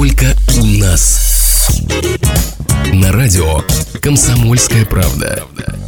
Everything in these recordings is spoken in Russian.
только у нас. На радио «Комсомольская правда».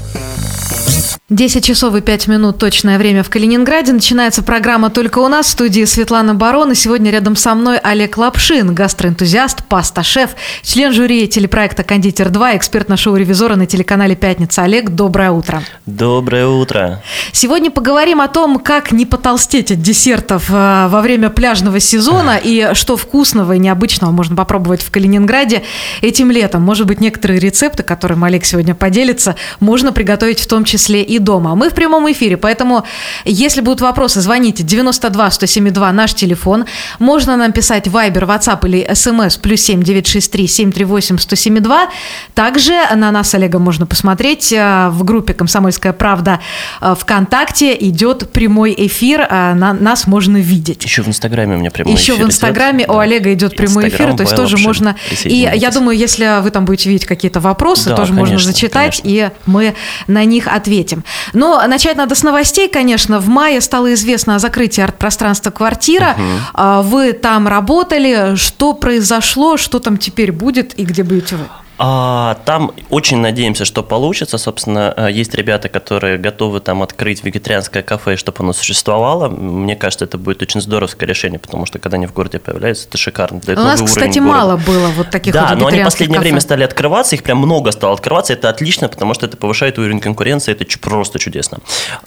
10 часов и 5 минут точное время в Калининграде. Начинается программа «Только у нас». В студии Светлана Барон. И сегодня рядом со мной Олег Лапшин, гастроэнтузиаст, паста-шеф, член жюри телепроекта «Кондитер-2», эксперт нашего ревизора на телеканале «Пятница». Олег, доброе утро. Доброе утро. Сегодня поговорим о том, как не потолстеть от десертов во время пляжного сезона и что вкусного и необычного можно попробовать в Калининграде этим летом. Может быть, некоторые рецепты, которыми Олег сегодня поделится, можно приготовить в том числе и дома. Мы в прямом эфире, поэтому, если будут вопросы, звоните 92-107-2, наш телефон. Можно нам писать в Viber, WhatsApp или SMS +7 963 738 107-2. Также на нас с Олегом можно посмотреть в группе «Комсомольская правда» ВКонтакте. Идет прямой эфир, нас можно видеть. Еще в Инстаграме у меня прямой эфир. Еще в Инстаграме у Олега идет прямой эфир, то есть тоже можно. И я думаю, если вы там будете видеть какие-то вопросы, тоже можно зачитать, и мы на них ответим. Но начать надо с новостей, конечно. В мае стало известно о закрытии арт-пространства «Квартира». Вы там работали. Что произошло, что там теперь будет и где будете вы? Там очень надеемся, что получится. Собственно, есть ребята, которые готовы там открыть вегетарианское кафе, чтобы оно существовало. Мне кажется, это будет очень здоровское решение, потому что когда они в городе появляются, это шикарно. У нас, кстати, мало было вот таких вот вегетарианских кафе. Да, но они в последнее время стали открываться, их прям много стало открываться. Это отлично, потому что это повышает уровень конкуренции, это просто чудесно.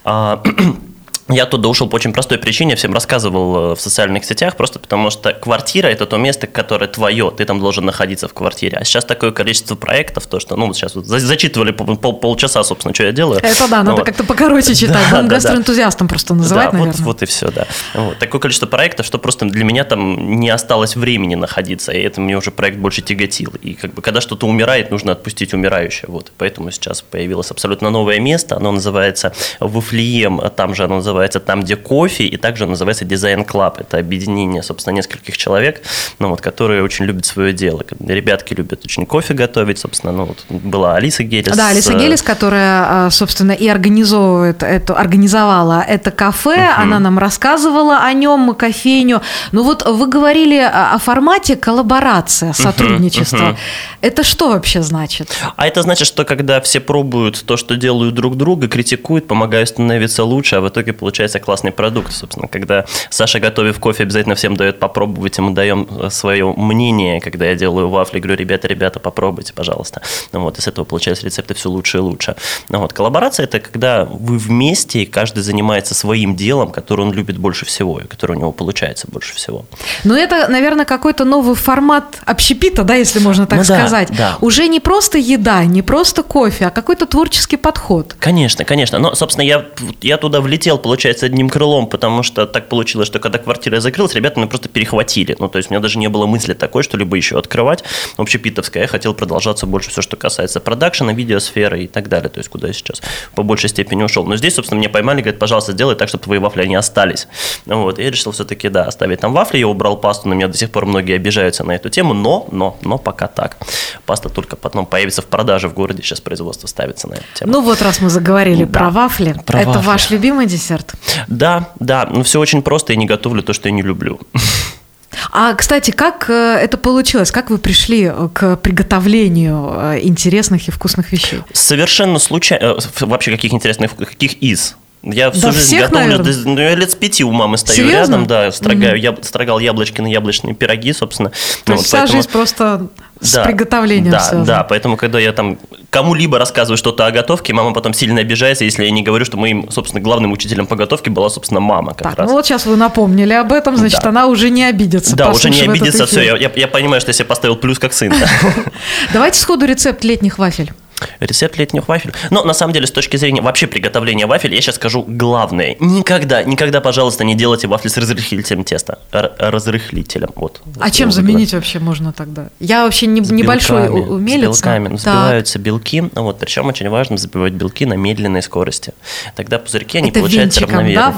Я оттуда ушел по очень простой причине, я всем рассказывал в социальных сетях, просто потому что квартира – это то место, которое твое, ты там должен находиться в квартире. А сейчас такое количество проектов, то что, сейчас вот зачитывали полчаса, собственно, что я делаю. Это да, надо как-то покороче читать, будем гастроэнтузиастом просто называть, наверное. Вот и все, да. Такое количество проектов, что просто для меня там не осталось времени находиться, и это мне уже проект больше тяготил. И когда что-то умирает, нужно отпустить умирающее. Поэтому сейчас появилось абсолютно новое место, оно называется Вафлием, там же оно называется «Там, где кофе», и также называется «Дизайн Клаб». Это объединение, собственно, нескольких человек, которые очень любят свое дело. Ребятки любят очень кофе готовить, собственно, была Алиса Гелис. Да, Алиса Гелис, которая, собственно, и организовала это кафе, она нам рассказывала о нем, кофейню. Вы говорили о формате коллаборация, сотрудничество. Это что вообще значит? А это значит, что когда все пробуют то, что делают друг друга, критикуют, помогают становиться лучше, а в итоге получается классный продукт, собственно. Когда Саша, готовив кофе, обязательно всем дает попробовать, и мы даем свое мнение, когда я делаю вафли, говорю, ребята, попробуйте, пожалуйста. И с этого получаются рецепты все лучше и лучше. Коллаборация – это когда вы вместе, и каждый занимается своим делом, которое он любит больше всего, и которое у него получается больше всего. Это, наверное, какой-то новый формат общепита, да, если можно так сказать. Да. Уже не просто еда, не просто кофе, а какой-то творческий подход. Конечно. Но, собственно, я туда влетел, получается, одним крылом, потому что так получилось, что когда квартира закрылась, ребята меня просто перехватили. То есть у меня даже не было мысли такой, что-либо еще открывать. Общепитовская. Я хотел продолжаться больше все, что касается продакшена, видеосферы и так далее. То есть куда я сейчас по большей степени ушел. Но здесь, собственно, меня поймали, говорят, пожалуйста, сделай так, чтобы твои вафли не остались. И я решил все-таки, оставить там вафли. Я убрал пасту, на меня до сих пор многие обижаются на эту тему, но пока так. Паста только потом появится в продаже в городе, сейчас производство ставится на эту тему. Раз мы заговорили про вафли, это ваш любимый десерт? Да, все очень просто, я не готовлю то, что я не люблю. А, кстати, как это получилось? Как вы пришли к приготовлению интересных и вкусных вещей? Совершенно случайно. Вообще, каких интересных, каких из? Я всю жизнь готовлю, я лет с 5 у мамы стою. Серьезно? Рядом, строгал яблочки на яблочные пироги, собственно. То есть вся жизнь просто с приготовлением связана. Да, поэтому, когда я там кому-либо рассказываю что-то о готовке, мама потом сильно обижается, если я не говорю, что моим, собственно, главным учителем по готовке была, собственно, мама как раз. Сейчас вы напомнили об этом, значит, она уже не обидится. Да, уже не обидится, все, я понимаю, что я себе поставил плюс как сын. Давайте сходу рецепт летних вафель. Рецепт летних вафель. Но на самом деле, с точки зрения вообще приготовления вафель, я сейчас скажу главное. Никогда, пожалуйста, не делайте вафли с разрыхлителем теста. Разрыхлителем. А чем заменить вообще можно тогда? Я вообще небольшой умелец. С белками. Взбиваются белки. Причем очень важно взбивать белки на медленной скорости. Тогда пузырьки, они получаются равномерно.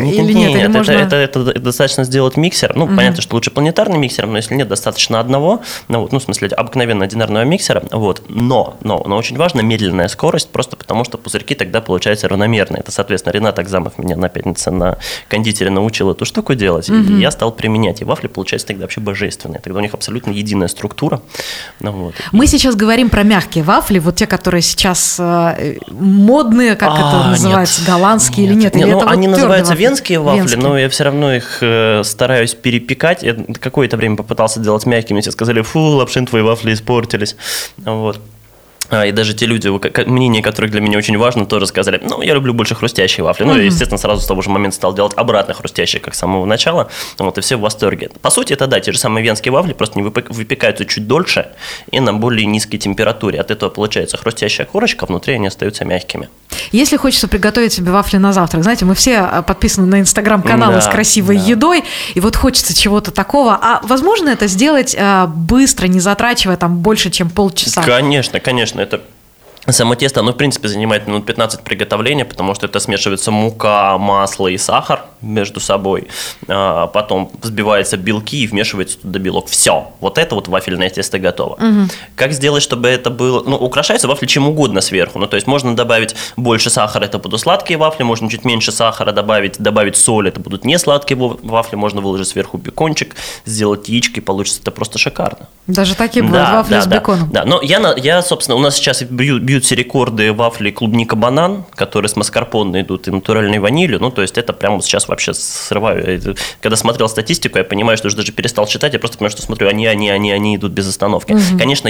Это достаточно сделать миксер. Понятно, что лучше планетарный миксер, но если нет, достаточно одного. В смысле, обыкновенно одинарного миксера. Но очень очень важно, медленная скорость, просто потому что пузырьки тогда получаются равномерные. Это, соответственно, Ренат Агзамов меня на пятнице на кондитере научил эту штуку делать, и я стал применять. И вафли получаются тогда вообще божественные. Тогда у них абсолютно единая структура. Вот. Мы сейчас говорим про мягкие вафли, вот те, которые сейчас модные, как это называется, голландские или нет? Или это они вот называются вафли? венские вафли, но я все равно их стараюсь перепекать. Я какое-то время попытался делать мягкими, все сказали, фу, Лапшин, твои вафли испортились. Вот. И даже те люди, мнение которых для меня очень важно, тоже сказали, я люблю больше хрустящие вафли. Я, естественно, сразу с того же момента стал делать обратно хрустящие, как с самого начала. И все в восторге. По сути, это те же самые венские вафли, просто они выпекаются чуть дольше и на более низкой температуре. От этого получается хрустящая корочка, а внутри они остаются мягкими. Если хочется приготовить себе вафли на завтрак, знаете, мы все подписаны на инстаграм-каналы с красивой едой, и вот хочется чего-то такого. А возможно это сделать быстро, не затрачивая там больше, чем полчаса? Конечно. Это само тесто, оно, в принципе, занимает минут 15 приготовления, потому что это смешивается мука, масло и сахар между собой. Потом взбиваются белки и вмешивается туда белок. Все. Вот это вот вафельное тесто готово. Как сделать, чтобы это было... украшаются вафли чем угодно сверху. То есть можно добавить больше сахара, это будут сладкие вафли, можно чуть меньше сахара добавить соль, это будут не сладкие вафли, можно выложить сверху бекончик, сделать яичко, и получится это просто шикарно. Даже такие бывают вафли с беконом? Да, но я, собственно, у нас сейчас бьют все рекорды вафли клубника-банан, которые с маскарпоне идут, и натуральной ванилью. То есть это прямо сейчас вообще срываю. Когда смотрел статистику, я понимаю, что уже даже перестал читать, я просто понимаю, что смотрю, они идут без остановки. Конечно,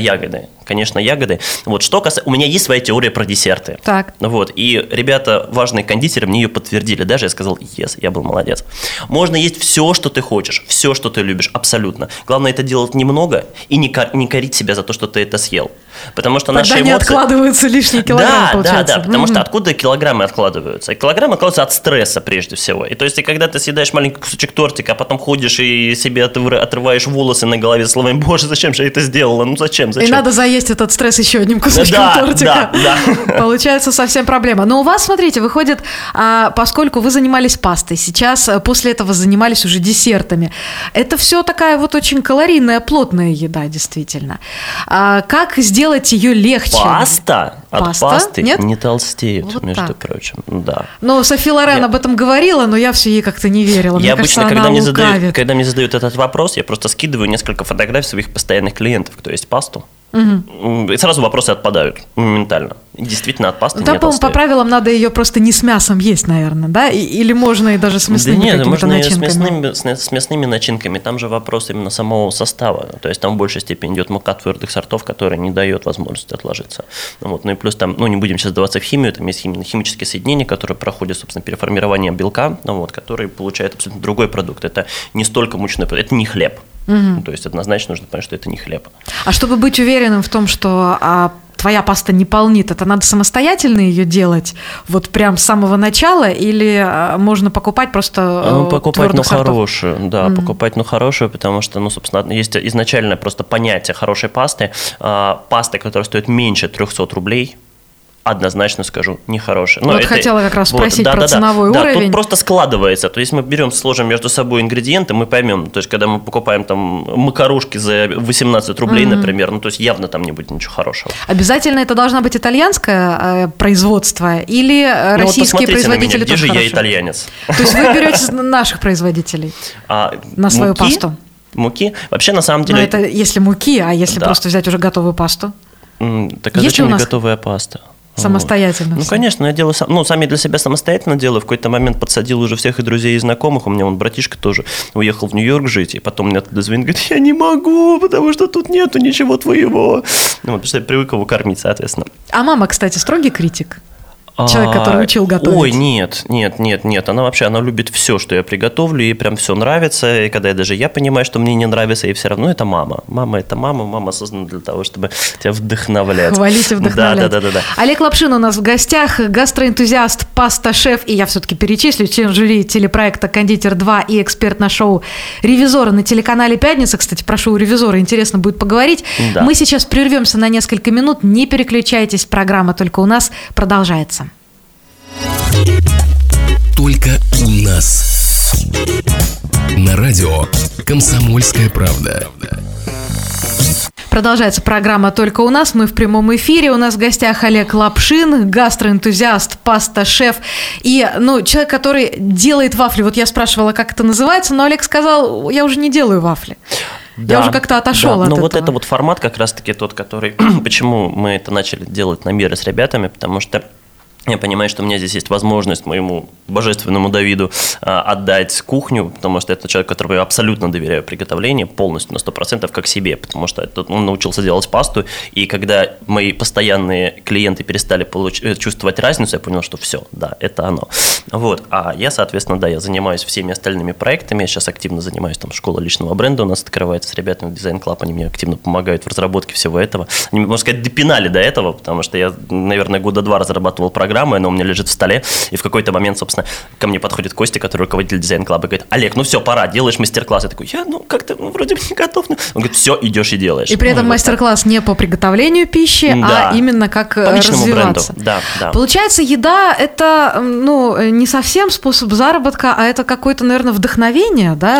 ягоды. Вот, что касается... У меня есть своя теория про десерты. Так. Вот, и ребята, важные кондитеры, мне ее подтвердили. Даже я сказал, я был молодец. Можно есть все, что ты хочешь, все, что ты любишь, абсолютно. Главное, это делать немного и не корить себя за то, что ты это съел. Потому что наши эмоции... не откладываются лишние килограммы, получается. Да, потому что откуда килограммы откладываются? Килограммы откладываются от стресса прежде всего. И то есть, когда ты съедаешь маленький кусочек тортика, а потом ходишь и себе отрываешь волосы на голове словами, боже, зачем же я это сделала? Зачем? И надо заесть этот стресс еще одним кусочком тортика. Да. Получается совсем проблема. Но у вас, смотрите, выходит, поскольку вы занимались пастой, сейчас после этого занимались уже десертами. Это все такая вот очень калорийная, плотная еда, действительно. Как сделать ее легче? Паста? От пасты Нет? не толстеют, вот между так. прочим. Да. Ну, Софи Лорен об этом говорила, но я все ей как-то не верила. Я Мне обычно, кажется, когда мне задают этот вопрос, я просто скидываю несколько фотографий своих постоянных клиентов, кто есть пасту. И сразу вопросы отпадают моментально. Действительно, от пасты не толстеют. По правилам надо ее просто не с мясом есть, наверное, да? Или можно и даже с мясными какими-то начинками? С мясными начинками. Там же вопрос именно самого состава. То есть там в большей степени идет мука твердых сортов, которая не дает возможности отложиться. Ну и плюс там, не будем сейчас вдаваться в химию, там есть химические соединения, которые проходят, собственно, переформирование белка, которые получают абсолютно другой продукт. Это не столько мучной продукт, это не хлеб. То есть однозначно нужно понять, что это не хлеб. А чтобы быть уверенным в том, что твоя паста не полнит, это надо самостоятельно ее делать, вот прям с самого начала, или можно покупать просто покупать, хорошую, да, покупать, хорошую, потому что, собственно, есть изначальное просто понятие хорошей пасты. Паста, которая стоит меньше 300 рублей, однозначно скажу, нехорошая. Хотела как раз спросить про ценовой уровень. Да, тут просто складывается. То есть мы сложим между собой ингредиенты, мы поймем. То есть когда мы покупаем там макарушки за 18 рублей, например, то есть явно там не будет ничего хорошего. Обязательно это должно быть итальянское производство или российские производители тоже хорошие? Где же я итальянец? То есть вы берете наших производителей на свою пасту? Муки? Вообще, на самом деле... Но это если муки, а если просто взять уже готовую пасту? Так а зачем мне готовая паста? Самостоятельно? Конечно, я делаю сами для себя самостоятельно делаю. В какой-то момент подсадил уже всех и друзей, и знакомых. У меня братишка тоже уехал в Нью-Йорк жить, и потом мне оттуда звонит, говорит, я не могу, потому что тут нету ничего твоего. Потому что я привык его кормить, соответственно. А мама, кстати, строгий критик? Человек, который учил готовить. Ой, нет. Она любит все, что я приготовлю, ей прям все нравится. И когда я понимаю, что мне не нравится, ей все равно это мама. Мама создана для того, чтобы тебя вдохновлять. Хвалить и вдохновлять. Да. Олег Лапшин у нас в гостях, гастроэнтузиаст, паста-шеф, и я все-таки перечислю, член жюри телепроекта «Кондитер 2» и эксперт на шоу «Ревизоры» на телеканале «Пятница». Кстати, про шоу «Ревизоры» интересно будет поговорить. Да. Мы сейчас прервемся на несколько минут, не переключайтесь, программа только у нас продолжается. Только у нас. На радио «Комсомольская правда». Продолжается программа «Только у нас». Мы в прямом эфире. У нас в гостях Олег Лапшин, гастроэнтузиаст, паста-шеф и человек, который делает вафли. Вот я спрашивала, как это называется, но Олег сказал, я уже не делаю вафли. Да, я уже как-то отошел от этого. Вот это вот формат как раз-таки тот, который... Почему мы это начали делать на мире с ребятами? Потому что я понимаю, что у меня здесь есть возможность моему божественному Давиду отдать кухню, потому что это человек, которому я абсолютно доверяю приготовление, полностью на 100% как себе, потому что он научился делать пасту, и когда мои постоянные клиенты перестали чувствовать разницу, я понял, что все, да, это оно. Вот. А я, соответственно, я занимаюсь всеми остальными проектами, я сейчас активно занимаюсь, школа личного бренда у нас открывается с ребятами в Design Club, они мне активно помогают в разработке всего этого. Они, можно сказать, допинали до этого, потому что я, наверное, 2 года разрабатывал программу, она у меня лежит в столе, и в какой-то момент, собственно, ко мне подходит Костя, который руководитель дизайн-клаба, и говорит: Олег, все, пора, делаешь мастер-класс. Я такой, как-то вроде бы не готов. Он говорит: все, идешь и делаешь. И при этом мастер-класс не по приготовлению пищи, а именно как по развиваться. Да. Получается, еда – это не совсем способ заработка, а это какое-то, наверное, вдохновение, да?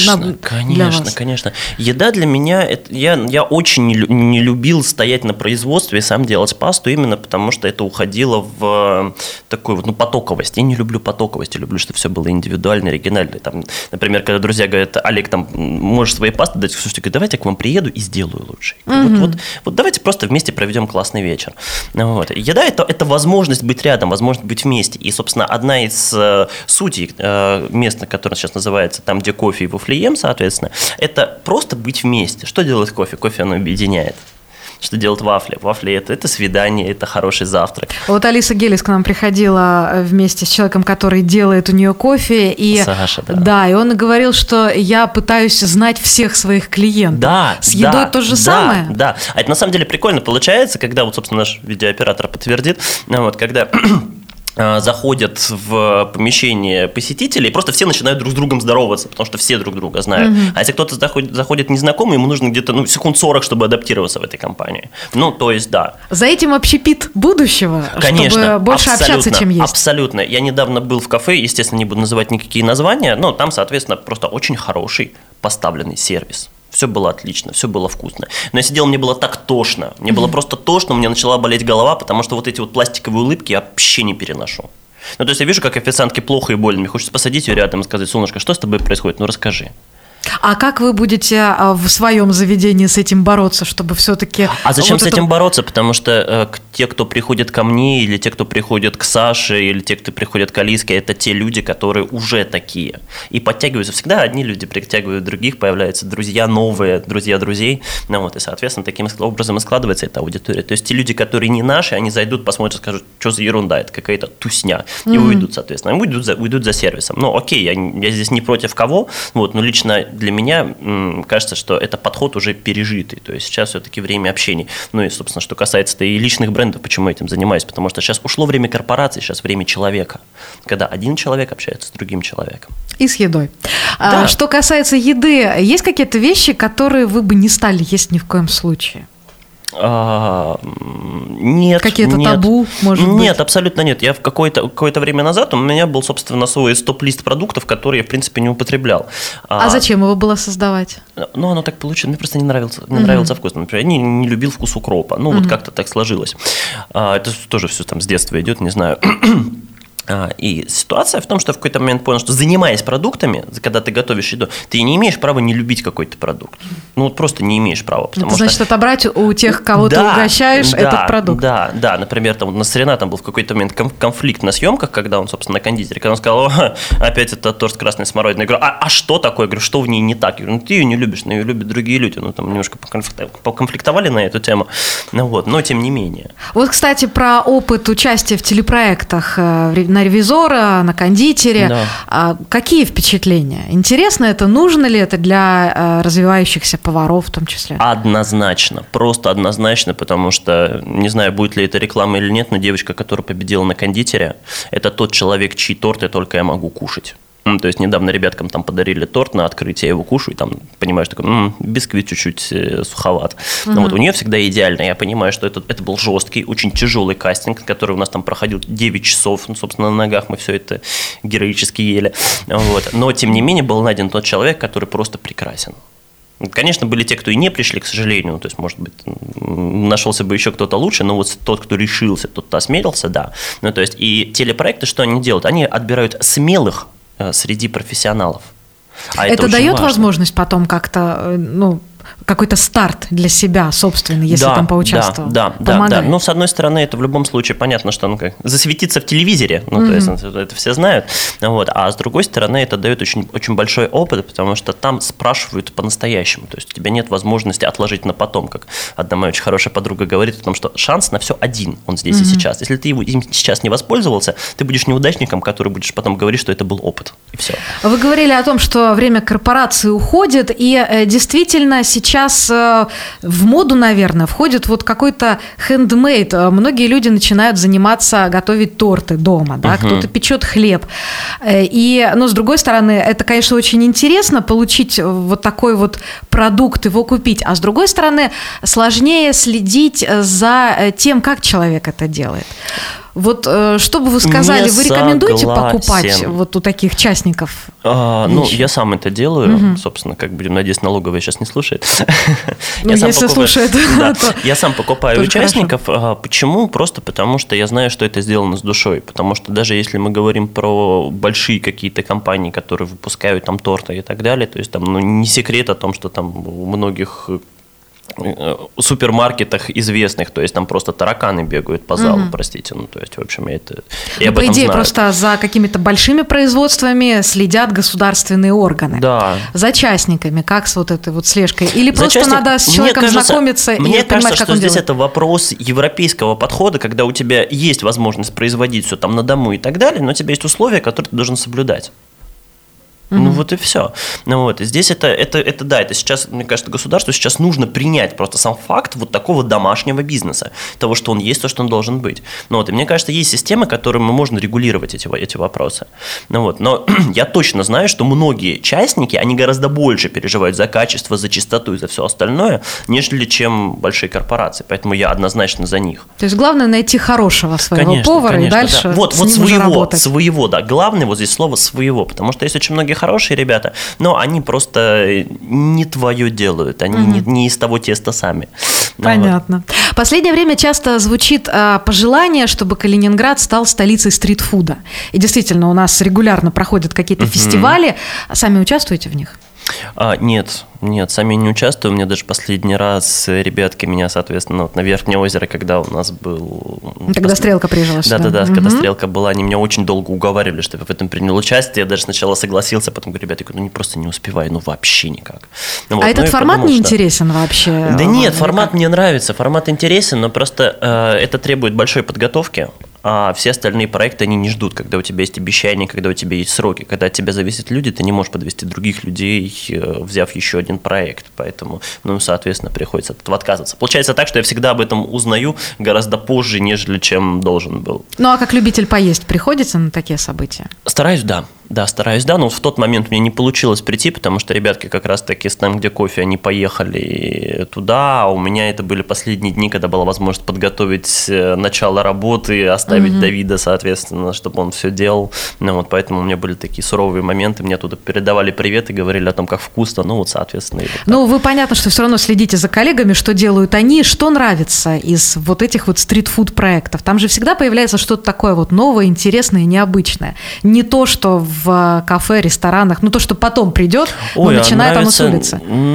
Конечно. Еда для меня, я очень не любил стоять на производстве и сам делать пасту, именно потому что это уходило в такую потоковость. Я не люблю потоковость, я люблю, чтобы все было индивидуально, оригинально. Например, когда друзья говорят: Олег, можешь свои пасты дать? Слушайте, давайте я к вам приеду и сделаю лучше. Вот давайте просто вместе проведем классный вечер. Еда – это возможность быть рядом, возможность быть вместе. И, собственно, одна из сутей места, которое сейчас называется «Там, где кофе и вафлием», соответственно, это просто быть вместе. Что делает кофе? Кофе, оно объединяет. Что делают вафли? Вафли – это свидание, это хороший завтрак. Вот Алиса Гелис к нам приходила вместе с человеком, который делает у нее кофе. И, Саша, да. Да, и он говорил, что я пытаюсь знать всех своих клиентов. Да, с едой то же самое? Да. А это на самом деле прикольно получается, когда, собственно, наш видеооператор подтвердит, когда... заходят в помещение посетители, и просто все начинают друг с другом здороваться, потому что все друг друга знают. А если кто-то заходит незнакомый, ему нужно где-то секунд 40, чтобы адаптироваться в этой компании. То есть, да. За этим общепит будущего, конечно, чтобы больше общаться, чем есть. Абсолютно. Я недавно был в кафе, естественно, не буду называть никакие названия, но там, соответственно, просто очень хороший поставленный сервис. Все было отлично, все было вкусно. Но я сидел, мне было так тошно. Мне было просто тошно, у меня начала болеть голова, потому что вот эти пластиковые улыбки я вообще не переношу. То есть я вижу, как официантке плохо и больно. Мне хочется посадить ее рядом и сказать: солнышко, что с тобой происходит? Расскажи. А как вы будете в своем заведении с этим бороться, чтобы все-таки... А зачем с этим бороться? Потому что те, кто приходит ко мне, или те, кто приходит к Саше, или те, кто приходит к Алиске, это те люди, которые уже такие. И подтягиваются. Всегда одни люди притягивают других, появляются друзья новые, друзья друзей. И, соответственно, таким образом и складывается эта аудитория. То есть те люди, которые не наши, они зайдут, посмотрят, скажут: что за ерунда, это какая-то тусня. И уйдут, соответственно. Они уйдут за сервисом. Окей, я здесь не против кого, но лично для меня кажется, что это подход уже пережитый. То есть сейчас все-таки время общений. И, собственно, что касается и личных брендов, почему я этим занимаюсь? Потому что сейчас ушло время корпорации, сейчас время человека. Когда один человек общается с другим человеком. И с едой. Да. Что касается еды, есть какие-то вещи, которые вы бы не стали есть ни в коем случае? Нет. Какие-то табу, может быть? Нет, абсолютно нет. Я в какое-то время назад, у меня был, собственно, свой стоп-лист продуктов, которые я, в принципе, не употреблял. А зачем его было создавать? Оно так получилось. Мне просто не нравился вкус. Например, я не любил вкус укропа. Как-то так сложилось. Это тоже все с детства идет, не знаю. И ситуация в том, что в какой-то момент понял, что занимаясь продуктами, когда ты готовишь еду, ты не имеешь права не любить какой-то продукт. Просто не имеешь права. Это значит отобрать у тех, кого ты угощаешь, этот продукт. Да. Например, у нас с Ренатом был в какой-то момент конфликт на съемках, когда он, собственно, на кондитере, когда он сказал: опять это торт с красной смородиной. Я говорю: а что такое? Я говорю: что в ней не так? Я говорю: ты ее не любишь, но ее любят другие люди. Там немножко поконфликтовали на эту тему, но тем не менее. Кстати, про опыт участия в телепроектах на ревизора, на кондитере. Да. Какие впечатления? Интересно это? Нужно ли это для развивающихся поваров в том числе? Однозначно. Просто однозначно, потому что, не знаю, будет ли это реклама или нет, но девочка, которая победила на кондитере, это тот человек, чьи торты только я могу кушать. То есть недавно ребяткам подарили торт на открытие, я его кушаю, и понимаешь, такой, бисквит чуть-чуть суховат. Но у нее всегда идеально. Я понимаю, что это был жесткий, очень тяжелый кастинг, который у нас проходил 9 часов, собственно, на ногах мы все это героически ели. Но, тем не менее, был найден тот человек, который просто прекрасен. Конечно, были те, кто и не пришли, к сожалению, то есть, может быть, нашелся бы еще кто-то лучше, но вот тот, кто решился, тот, кто осмелился, да. Ну, то есть, и телепроекты, что они делают? Они отбирают смелых среди профессионалов. А это дает важно. Возможность потом как-то, какой-то старт для себя собственный, если там поучаствовал. Да. Ну, с одной стороны, это в любом случае понятно, что засветиться в телевизоре, то есть это все знают, вот, а с другой стороны, это дает очень, очень большой опыт, потому что там спрашивают по-настоящему, то есть у тебя нет возможности отложить на потом, как одна моя очень хорошая подруга говорит о том, что шанс на все один, он здесь и сейчас. Если ты им сейчас не воспользовался, ты будешь неудачником, который будешь потом говорить, что это был опыт, и все. Вы говорили о том, что время корпорации уходит, и действительно сейчас в моду, наверное, входит вот какой-то хендмейд. Многие люди начинают заниматься готовить торты дома, да, кто-то печет хлеб. Но с другой стороны, это, конечно, очень интересно получить вот такой вот продукт, его купить, а с другой стороны, сложнее следить за тем, как человек это делает. Вот что бы вы сказали, вы рекомендуете покупать вот у таких частников? Я сам это делаю, собственно, будем надеяться, налоговая сейчас не слушает. Если слушает, то я сам покупаю участников. Почему? Просто потому, что я знаю, что это сделано с душой. Потому что даже если мы говорим про большие какие-то компании, которые выпускают там торты и так далее, то есть там не секрет о том, что там у многих супермаркетах известных, то есть там просто тараканы бегают по залу, простите, то есть, в общем, я по идее, просто за какими-то большими производствами следят государственные органы. Да. За частниками, как с вот этой вот слежкой? Или просто надо с человеком знакомиться и понимать, как он делает? Мне кажется, что здесь это вопрос европейского подхода, когда у тебя есть возможность производить все там на дому и так далее, но у тебя есть условия, которые ты должен соблюдать. Вот и все. И здесь это сейчас, мне кажется, государству сейчас нужно принять просто сам факт вот такого домашнего бизнеса, того, что он есть, то, что он должен быть. И мне кажется, есть системы, которыми можно регулировать эти вопросы. Но я точно знаю, что многие частники, они гораздо больше переживают за качество, за чистоту и за все остальное, нежели чем большие корпорации. Поэтому я однозначно за них. То есть главное найти хорошего своего повара и дальше да. Вот своего, да. Главное вот здесь слово «своего», потому что есть очень многие хорошие ребята, но они просто не твое делают, они не из того теста сами. Понятно. В последнее время часто звучит пожелание, чтобы Калининград стал столицей стритфуда. И действительно, у нас регулярно проходят какие-то фестивали. Сами участвуете в них? Нет, сами не участвую. Мне даже последний раз ребятки меня, соответственно, на Верхнее озеро, когда у нас был... Когда Стрелка приезжала сюда. Да, когда Стрелка была, они меня очень долго уговаривали, чтобы я в этом принял участие. Я даже сначала согласился, потом говорю, ребята, я просто не успеваю, вообще никак. Этот формат не интересен вообще? Да нет, формат мне нравится, формат интересен, но просто это требует большой подготовки. А все остальные проекты, они не ждут, когда у тебя есть обещания, когда у тебя есть сроки. Когда от тебя зависят люди, ты не можешь подвести других людей, взяв еще один проект. Поэтому, соответственно, приходится от этого отказываться. Получается так, что я всегда об этом узнаю гораздо позже, нежели чем должен был. А как любитель поесть приходится на такие события? Стараюсь, да. Да, стараюсь, да, но в тот момент мне не получилось прийти, потому что ребятки как раз-таки с «Там, где кофе», они поехали туда, а у меня это были последние дни, когда была возможность подготовить начало работы, оставить Давида, соответственно, чтобы он все делал, поэтому у меня были такие суровые моменты, мне оттуда передавали привет и говорили о том, как вкусно, соответственно. Вы понятно, что все равно следите за коллегами, что делают они, что нравится из вот этих вот стритфуд-проектов, там же всегда появляется что-то такое вот новое, интересное и необычное, не то, что в кафе, ресторанах, то, что потом придет, начинает оно с улицы.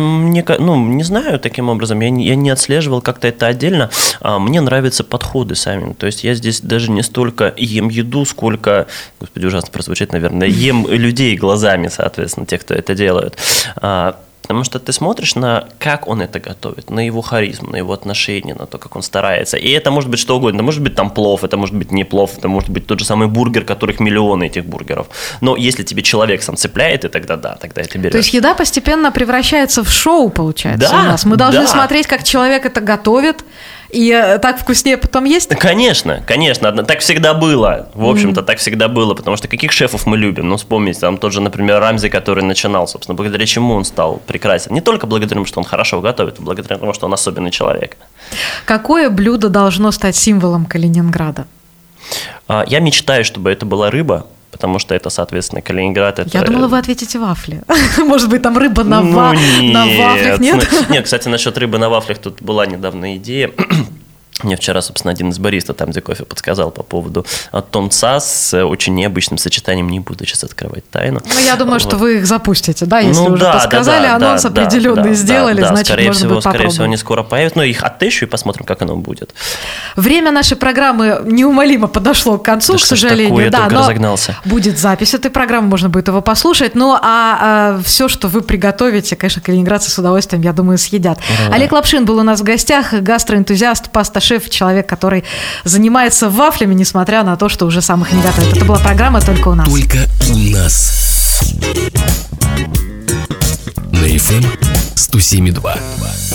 Не знаю таким образом, я не отслеживал как-то это отдельно. Мне нравятся подходы сами. То есть я здесь даже не столько ем еду, сколько, господи, ужасно прозвучит, наверное, ем людей глазами, соответственно, тех, кто это делает. Потому что ты смотришь на как он это готовит, на его харизму, на его отношение, на то, как он старается. И это может быть что угодно. Это может быть там плов, это может быть не плов, это может быть тот же самый бургер, которых миллионы этих бургеров. Но если тебе человек сам цепляет, и тогда это берешь. То есть еда постепенно превращается в шоу, получается, у нас. Мы должны смотреть, как человек это готовит, и так вкуснее потом есть? Конечно. Так всегда было. В общем-то, так всегда было. Потому что каких шефов мы любим? Вспомните, там тот же, например, Рамзи, который начинал, собственно, благодаря чему он стал прекрасен. Не только благодаря тому, что он хорошо готовит, а благодаря тому, что он особенный человек. Какое блюдо должно стать символом Калининграда? Я мечтаю, чтобы это была рыба, потому что это, соответственно, Калининград. Я думала, вы ответите вафли. Может быть, там рыба на вафлях, нет? Нет, кстати, насчет рыбы на вафлях тут была недавно идея. Мне вчера, собственно, один из баристов там, где кофе, подсказал по поводу тунца с очень необычным сочетанием. Не буду сейчас открывать тайну. Ну, я думаю, что вы их запустите, да? Если уже подсказали, анонс определенный сделали, значит, можно будет попробовать. Скорее всего, они скоро появятся. Но их оттещу и посмотрим, как оно будет. Время нашей программы неумолимо подошло к концу, к сожалению. Я только разогнался. Будет запись этой программы, можно будет его послушать. Ну, а все, что вы приготовите, конечно, калининградцы с удовольствием, я думаю, съедят. Олег Лапшин был у нас в гостях, гастроэнтузиаст, пасташеф, человек, который занимается вафлями, несмотря на то, что уже сам их не готовит. Это была программа «Только у нас». Только у нас. На FM 107.2.